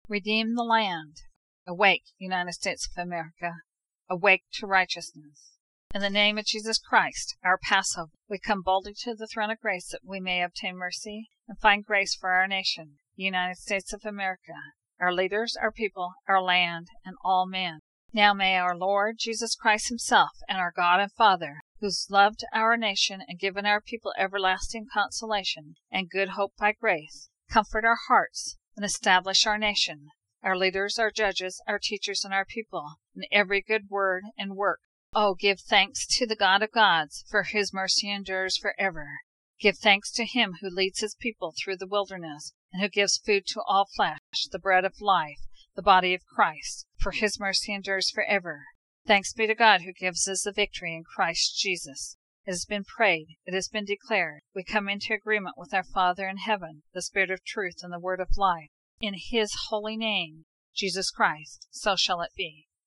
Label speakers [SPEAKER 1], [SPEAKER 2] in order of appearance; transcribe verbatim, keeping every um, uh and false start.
[SPEAKER 1] Redeem the land. Awake, United States of America. Awake to righteousness. In the name of Jesus Christ, our Passover, we come boldly to the throne of grace that we may obtain mercy and find grace for our nation, the United States of America, our leaders, our people, our land, and all men. Now may our Lord Jesus Christ himself and our God and Father, who's loved our nation and given our people everlasting consolation and good hope by grace, comfort our hearts and establish our nation, our leaders, our judges, our teachers, and our people, in every good word and work. Oh, give thanks to the God of gods, for his mercy endures forever. Give thanks to him who leads his people through the wilderness, and who gives food to all flesh, the bread of life, the body of Christ, for his mercy endures forever. Thanks be to God who gives us the victory in Christ Jesus. It has been prayed, it has been declared. We come into agreement with our Father in heaven, the Spirit of truth and the Word of life. In his holy name, Jesus Christ, so shall it be.